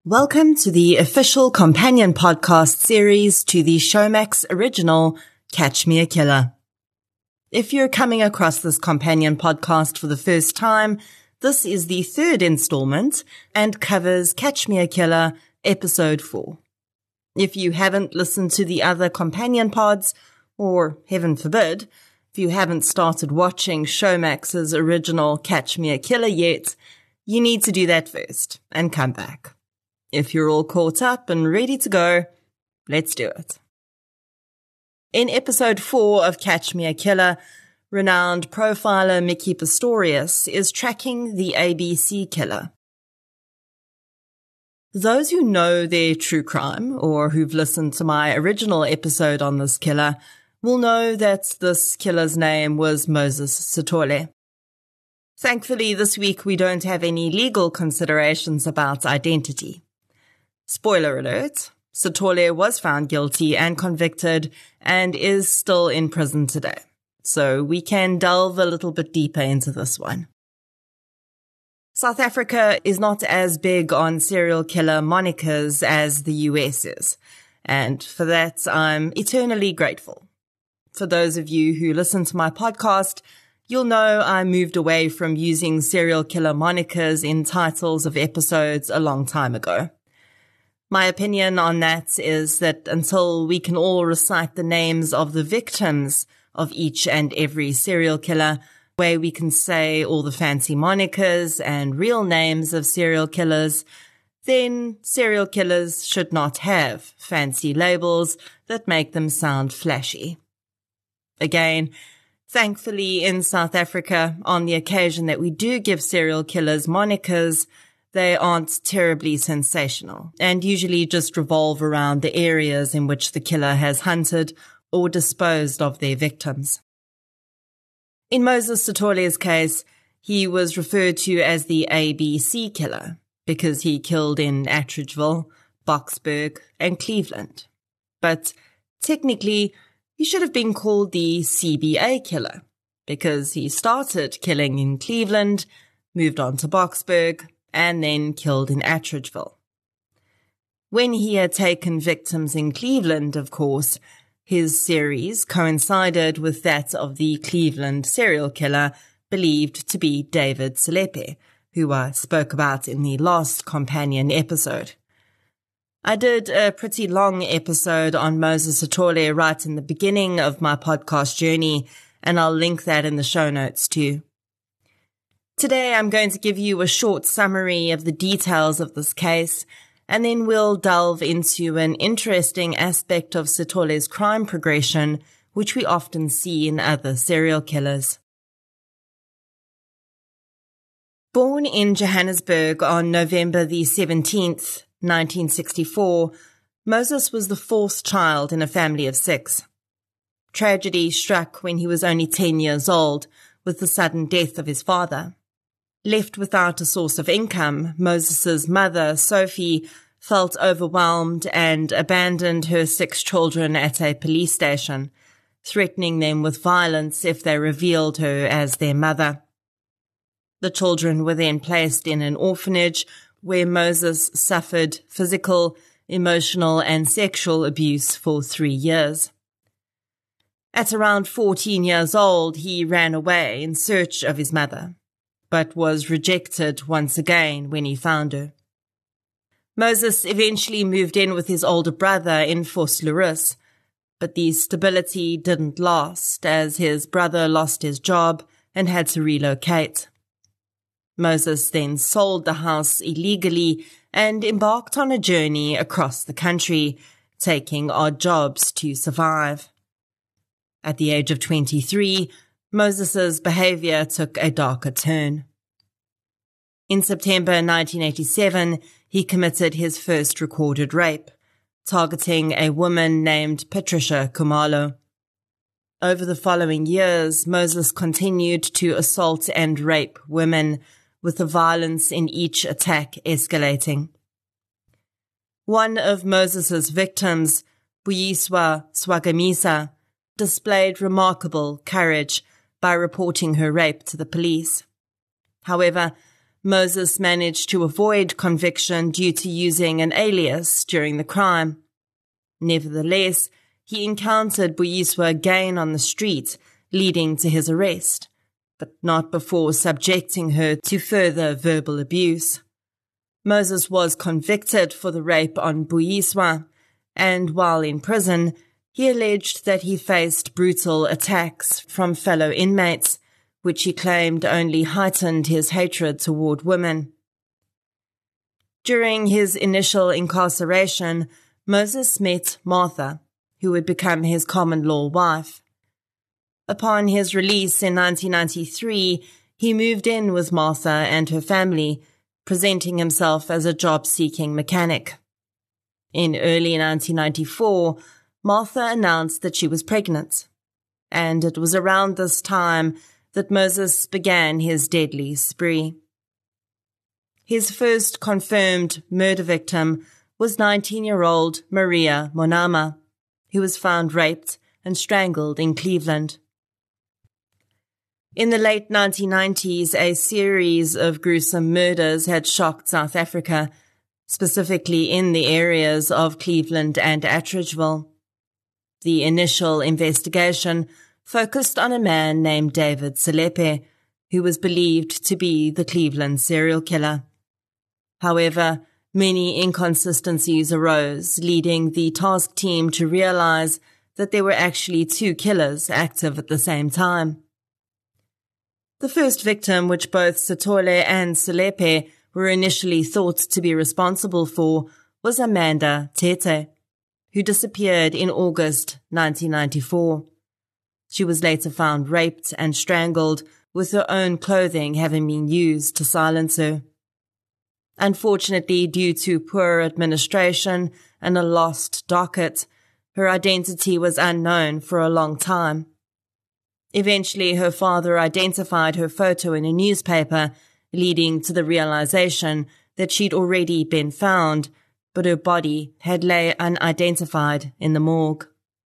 Welcome to the official companion podcast series to the Showmax original Catch Me a Killer. If you're coming across this companion podcast for the first time, this is the third installment and covers Catch Me a Killer episode 4. If you haven't listened to the other companion pods, or heaven forbid, if you haven't started watching Showmax's original Catch Me a Killer yet, you need to do that first and come back. If you're all caught up and ready to go, let's do it. In episode 4 of Catch Me a Killer, renowned profiler Mickey Pistorius is tracking the ABC killer. Those who know their true crime, or who've listened to my original episode on this killer, will know that this killer's name was Moses Sithole. Thankfully, this week we don't have any legal considerations about identity. Spoiler alert, Sithole was found guilty and convicted and is still in prison today. So we can delve a little bit deeper into this one. South Africa is not as big on serial killer monikers as the US is. And for that, I'm eternally grateful. For those of you who listen to my podcast, you'll know I moved away from using serial killer monikers in titles of episodes a long time ago. My opinion on that is that until we can all recite the names of the victims of each and every serial killer, where we can say all the fancy monikers and real names of serial killers, then serial killers should not have fancy labels that make them sound flashy. Again, thankfully in South Africa, on the occasion that we do give serial killers monikers, they aren't terribly sensational and usually just revolve around the areas in which the killer has hunted or disposed of their victims. In Moses Sithole's case, he was referred to as the ABC killer because he killed in Atteridgeville, Boksburg, and Cleveland. But technically, he should have been called the CBA killer because he started killing in Cleveland, moved on to Boksburg, and then killed in Atteridgeville. When he had taken victims in Cleveland, of course, his series coincided with that of the Cleveland serial killer believed to be David Selepe, who I spoke about in the last companion episode. I did a pretty long episode on Moses Sithole right in the beginning of my podcast journey, and I'll link that in the show notes too. Today I'm going to give you a short summary of the details of this case, and then we'll delve into an interesting aspect of Sithole's crime progression, which we often see in other serial killers. Born in Johannesburg on November the 17th, 1964, Moses was the fourth child in a family of 6. Tragedy struck when he was only 10 years old, with the sudden death of his father. Left without a source of income, Moses's mother, Sophie, felt overwhelmed and abandoned her 6 children at a police station, threatening them with violence if they revealed her as their mother. The children were then placed in an orphanage where Moses suffered physical, emotional, and sexual abuse for 3 years. At around 14 years old, he ran away in search of his mother, but was rejected once again when he found her. Moses eventually moved in with his older brother in Vosloorus, but the stability didn't last as his brother lost his job and had to relocate. Moses then sold the house illegally and embarked on a journey across the country, taking odd jobs to survive. At the age of 23, Moses's behavior took a darker turn. In September 1987, he committed his first recorded rape, targeting a woman named Patricia Khumalo. Over the following years, Moses continued to assault and rape women, with the violence in each attack escalating. One of Moses's victims, Buyiswa Swagamisa, displayed remarkable courage by reporting her rape to the police. However, Moses managed to avoid conviction due to using an alias during the crime. Nevertheless, he encountered Buyiswa again on the street, leading to his arrest, but not before subjecting her to further verbal abuse. Moses was convicted for the rape on Buyiswa, and while in prison, he alleged that he faced brutal attacks from fellow inmates, which he claimed only heightened his hatred toward women. During his initial incarceration, Moses met Martha, who would become his common-law wife. Upon his release in 1993, he moved in with Martha and her family, presenting himself as a job-seeking mechanic. In early 1994, Martha announced that she was pregnant, and it was around this time that Moses began his deadly spree. His first confirmed murder victim was 19-year-old Maria Monama, who was found raped and strangled in Cleveland. In the late 1990s, a series of gruesome murders had shocked South Africa, specifically in the areas of Cleveland and Atteridgeville. The initial investigation focused on a man named David Selepe, who was believed to be the Cleveland serial killer. However, many inconsistencies arose, leading the task team to realize that there were actually two killers active at the same time. The first victim, which both Sithole and Selepe were initially thought to be responsible for, was Amanda Tete, who disappeared in August 1994. She was later found raped and strangled, with her own clothing having been used to silence her. Unfortunately, due to poor administration and a lost docket, her identity was unknown for a long time. Eventually, her father identified her photo in a newspaper, leading to the realization that she'd already been found, but her body had lay unidentified in the morgue.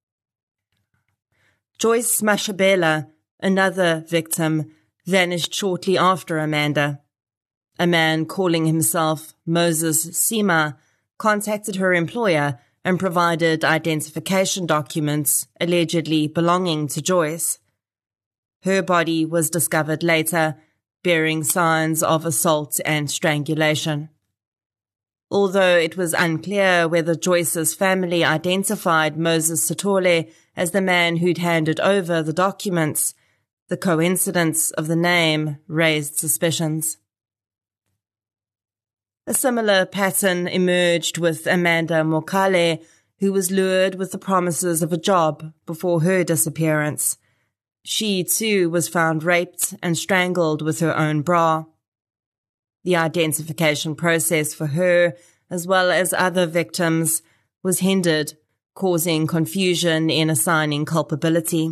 Joyce Mashabela, another victim, vanished shortly after Amanda. A man calling himself Moses Sima contacted her employer and provided identification documents allegedly belonging to Joyce. Her body was discovered later, bearing signs of assault and strangulation. Although it was unclear whether Joyce's family identified Moses Sithole as the man who'd handed over the documents, the coincidence of the name raised suspicions. A similar pattern emerged with Amanda Mokale, who was lured with the promises of a job before her disappearance. She, too, was found raped and strangled with her own bra. The identification process for her, as well as other victims, was hindered, causing confusion in assigning culpability.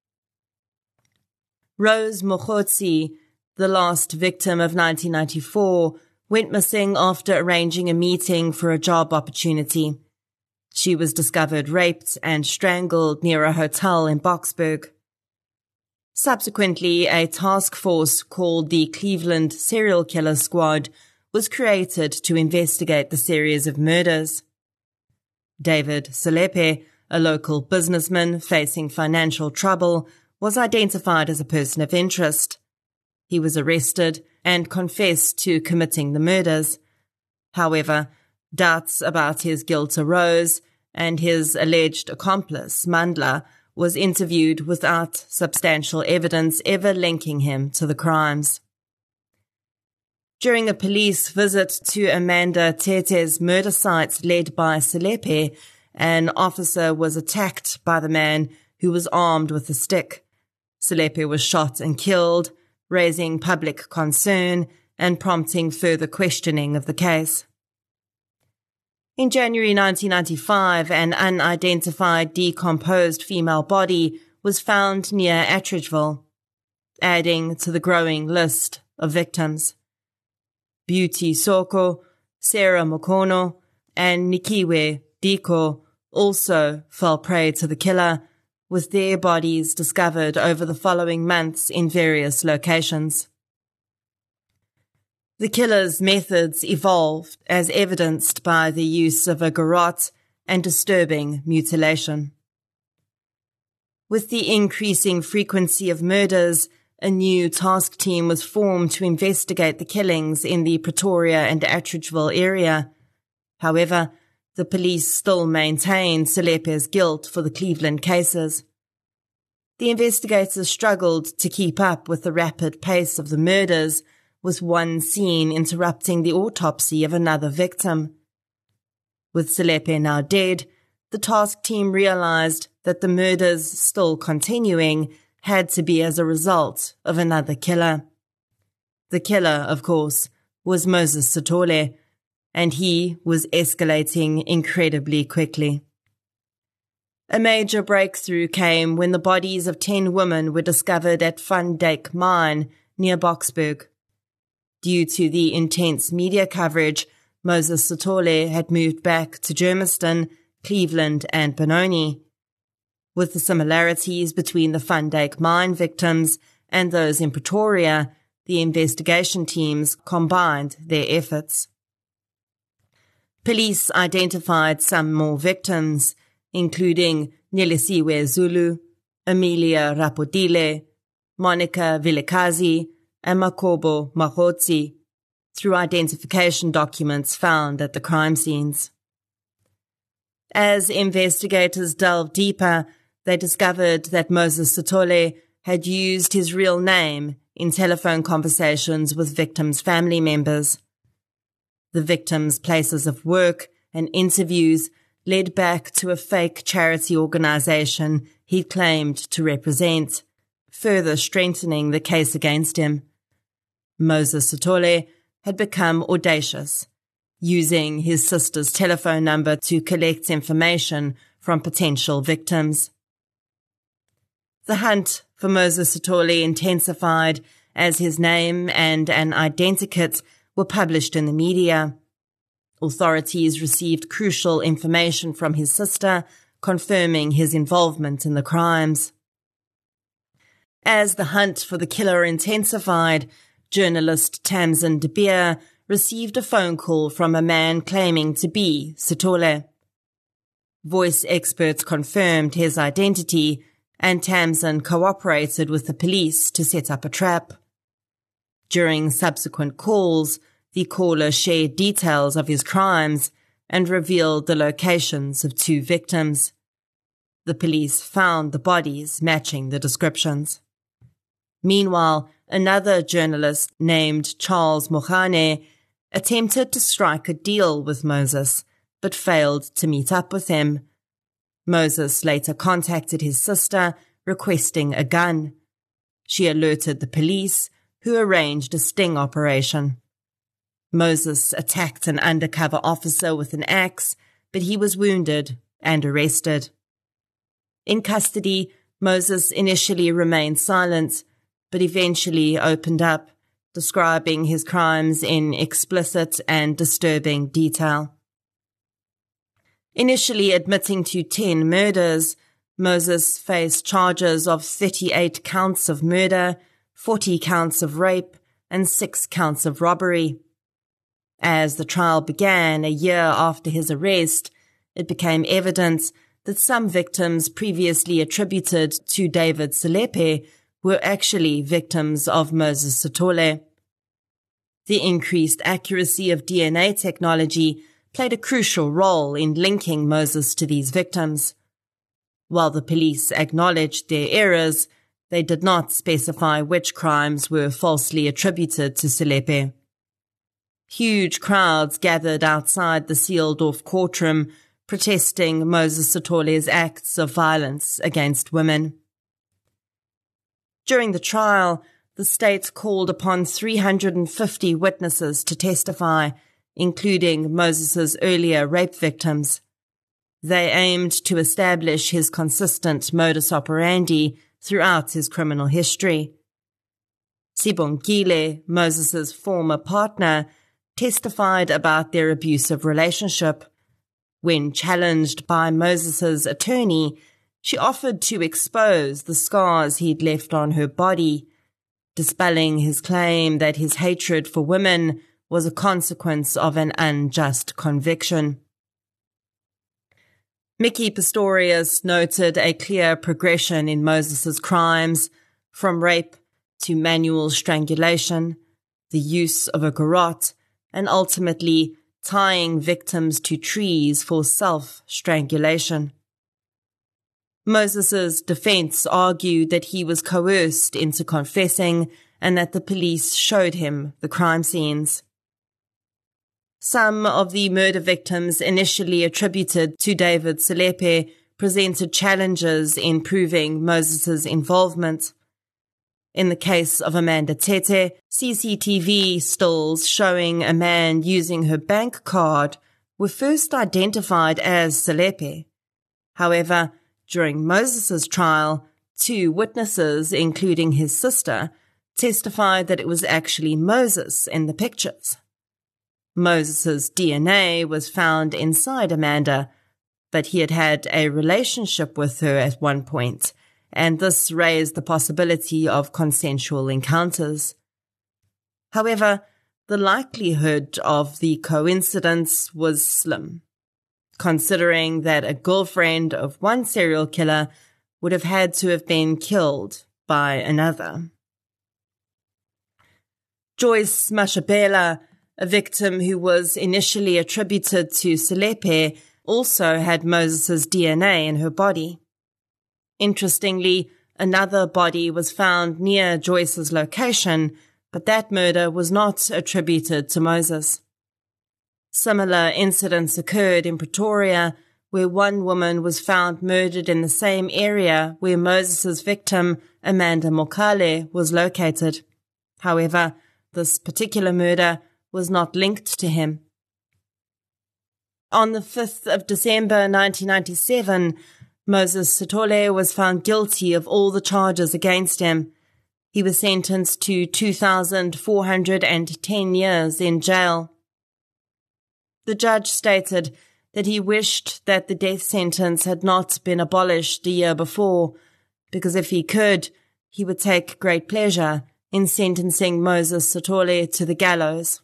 Rose Mokgotsi, the last victim of 1994, went missing after arranging a meeting for a job opportunity. She was discovered raped and strangled near a hotel in Boksburg. Subsequently, a task force called the Cleveland Serial Killer Squad was created to investigate the series of murders. David Selepe, a local businessman facing financial trouble, was identified as a person of interest. He was arrested and confessed to committing the murders. However, doubts about his guilt arose, and his alleged accomplice, Mandla, was interviewed without substantial evidence ever linking him to the crimes. During a police visit to Amanda Tete's murder site led by Selepe, an officer was attacked by the man who was armed with a stick. Selepe was shot and killed, raising public concern and prompting further questioning of the case. In January 1995, an unidentified decomposed female body was found near Atteridgeville, adding to the growing list of victims. Beauty Soko, Sarah Mokono, and Nikiwe Diko also fell prey to the killer, with their bodies discovered over the following months in various locations. The killer's methods evolved as evidenced by the use of a garrote and disturbing mutilation. With the increasing frequency of murders, a new task team was formed to investigate the killings in the Pretoria and Attridgeville area. However, the police still maintained Selepe's guilt for the Cleveland cases. The investigators struggled to keep up with the rapid pace of the murders, with one scene interrupting the autopsy of another victim. With Selepe now dead, the task team realized that the murders still continuing had to be as a result of another killer. The killer, of course, was Moses Sithole, and he was escalating incredibly quickly. A major breakthrough came when the bodies of 10 women were discovered at Van Dyke Mine near Boksburg. Due to the intense media coverage, Moses Sithole had moved back to Germiston, Cleveland and Benoni. With the similarities between the Van Dyke Mine victims and those in Pretoria, the investigation teams combined their efforts. Police identified some more victims, including Nelisiwe Zulu, Amelia Rapodile, Monica Vilekazi, and Makobo Mahotsi, through identification documents found at the crime scenes. As investigators delved deeper, they discovered that Moses Sithole had used his real name in telephone conversations with victims' family members. The victims' places of work and interviews led back to a fake charity organization he claimed to represent, further strengthening the case against him. Moses Sithole had become audacious, using his sister's telephone number to collect information from potential victims. The hunt for Moses Sithole intensified as his name and an identikit were published in the media. Authorities received crucial information from his sister, confirming his involvement in the crimes. As the hunt for the killer intensified, journalist Tamsin de Beer received a phone call from a man claiming to be Sithole. Voice experts confirmed his identity, and Tamsin cooperated with the police to set up a trap. During subsequent calls, the caller shared details of his crimes and revealed the locations of 2 victims. The police found the bodies matching the descriptions. Meanwhile, another journalist named Charles Mohane attempted to strike a deal with Moses, but failed to meet up with him. Moses later contacted his sister, requesting a gun. She alerted the police, who arranged a sting operation. Moses attacked an undercover officer with an axe, but he was wounded and arrested. In custody, Moses initially remained silent, but eventually opened up, describing his crimes in explicit and disturbing detail. Initially admitting to 10 murders, Moses faced charges of 38 counts of murder, 40 counts of rape, and 6 counts of robbery. As the trial began a year after his arrest, it became evident that some victims previously attributed to David Selepe were actually victims of Moses Sithole. The increased accuracy of DNA technology played a crucial role in linking Moses to these victims. While the police acknowledged their errors, they did not specify which crimes were falsely attributed to Selepe. Huge crowds gathered outside the sealed-off courtroom, protesting Moses Sithole's acts of violence against women. During the trial, the state called upon 350 witnesses to testify, including Moses's earlier rape victims. They aimed to establish his consistent modus operandi throughout his criminal history. Sibongile, Moses's former partner, testified about their abusive relationship. When challenged by Moses's attorney, she offered to expose the scars he'd left on her body. dispelling his claim that his hatred for women was a consequence of an unjust conviction. Mickey Pistorius noted a clear progression in Moses's crimes, from rape to manual strangulation, the use of a garrote, and ultimately tying victims to trees for self-strangulation. Moses's defense argued that he was coerced into confessing and that the police showed him the crime scenes. Some of the murder victims initially attributed to David Selepe presented challenges in proving Moses's involvement. In the case of Amanda Tete, CCTV stills showing a man using her bank card were first identified as Selepe. However, during Moses's trial, 2 witnesses, including his sister, testified that it was actually Moses in the pictures. Moses's DNA was found inside Amanda, but he had had a relationship with her at one point, and this raised the possibility of consensual encounters. However, the likelihood of the coincidence was slim, considering that a girlfriend of one serial killer would have had to have been killed by another. Joyce Mashabela, a victim who was initially attributed to Selepe, also had Moses's DNA in her body. Interestingly, another body was found near Joyce's location, but that murder was not attributed to Moses. Similar incidents occurred in Pretoria, where one woman was found murdered in the same area where Moses's victim, Amanda Mokale, was located. However, this particular murder was not linked to him. On the 5th of December 1997, Moses Sithole was found guilty of all the charges against him. He was sentenced to 2,410 years in jail. The judge stated that he wished that the death sentence had not been abolished a year before, because if he could, he would take great pleasure in sentencing Moses Sithole to the gallows.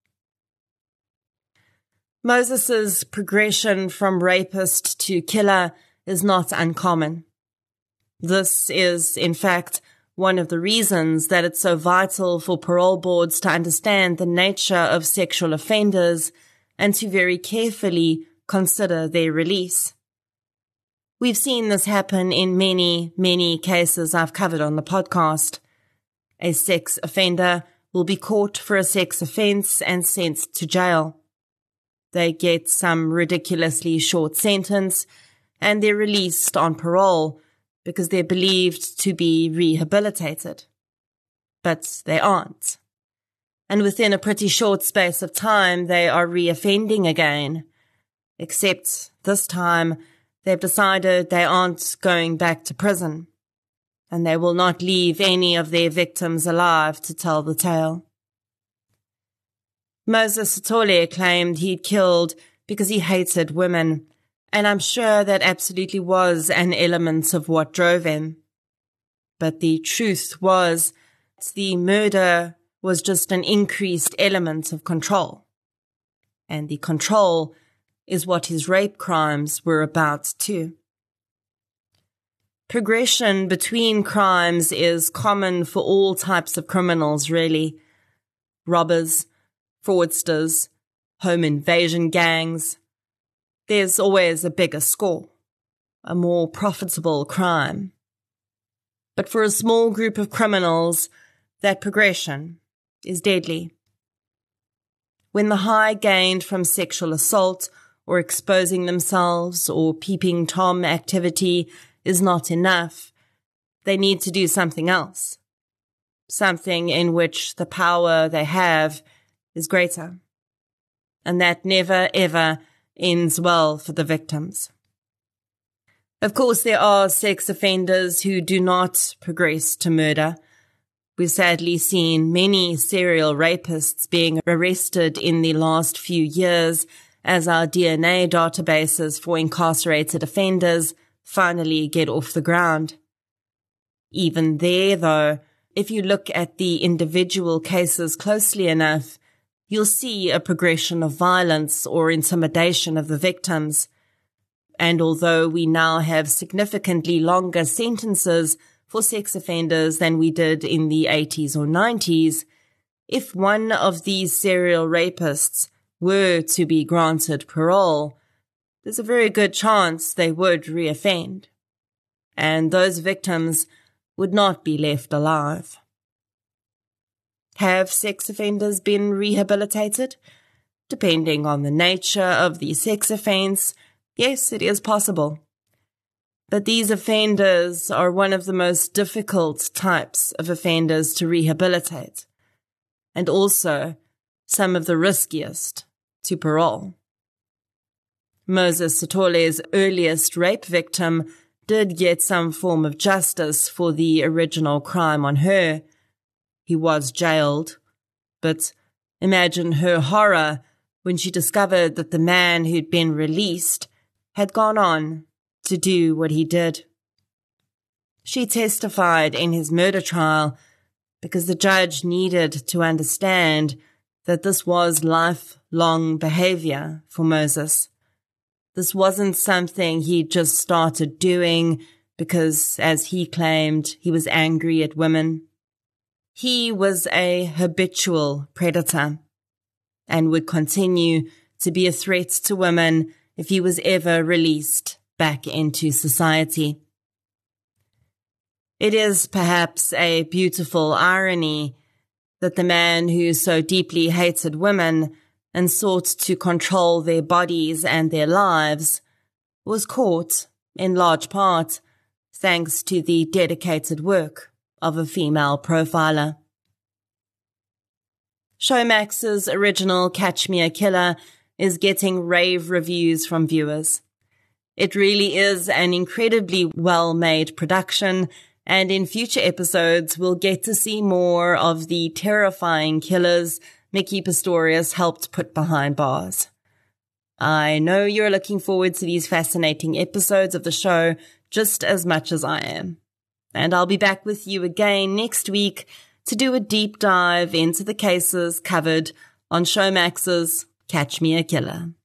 Moses's progression from rapist to killer is not uncommon. This is, in fact, one of the reasons that it's so vital for parole boards to understand the nature of sexual offenders and to very carefully consider their release. We've seen this happen in many, many cases I've covered on the podcast. A sex offender will be caught for a sex offence and sent to jail. They get some ridiculously short sentence and they're released on parole because they're believed to be rehabilitated. But they aren't. And within a pretty short space of time, they are reoffending again. Except this time, they've decided they aren't going back to prison. And they will not leave any of their victims alive to tell the tale. Moses Sithole claimed he'd killed because he hated women, and I'm sure that absolutely was an element of what drove him. But the truth was, the murder was just an increased element of control. And the control is what his rape crimes were about too. Progression between crimes is common for all types of criminals, really. Robbers, fraudsters, home invasion gangs. There's always a bigger score, a more profitable crime. But for a small group of criminals, that progression is deadly. When the high gained from sexual assault or exposing themselves or peeping Tom activity is not enough, they need to do something else, something in which the power they have is greater. And that never, ever ends well for the victims. Of course, there are sex offenders who do not progress to murder. We've sadly seen many serial rapists being arrested in the last few years as our DNA databases for incarcerated offenders finally get off the ground. Even there, though, if you look at the individual cases closely enough, you'll see a progression of violence or intimidation of the victims. And although we now have significantly longer sentences for sex offenders than we did in the 80s or 90s, if one of these serial rapists were to be granted parole, there's a very good chance they would reoffend. And those victims would not be left alive. Have sex offenders been rehabilitated? Depending on the nature of the sex offense, yes, it is possible. But these offenders are one of the most difficult types of offenders to rehabilitate, and also some of the riskiest to parole. Moses Sitole's earliest rape victim did get some form of justice for the original crime on her. He was jailed, but imagine her horror when she discovered that the man who'd been released had gone on to do what he did. She testified in his murder trial because the judge needed to understand that this was lifelong behavior for Moses. This wasn't something he just started doing because, as he claimed, he was angry at women. He was a habitual predator and would continue to be a threat to women if he was ever released back into society. It is perhaps a beautiful irony that the man who so deeply hated women and sought to control their bodies and their lives was caught, in large part, thanks to the dedicated work of a female profiler. Showmax's original Catch Me a Killer is getting rave reviews from viewers. It really is an incredibly well-made production, and in future episodes we'll get to see more of the terrifying killers Mickey Pistorius helped put behind bars. I know you're looking forward to these fascinating episodes of the show just as much as I am. And I'll be back with you again next week to do a deep dive into the cases covered on Showmax's Catch Me a Killer.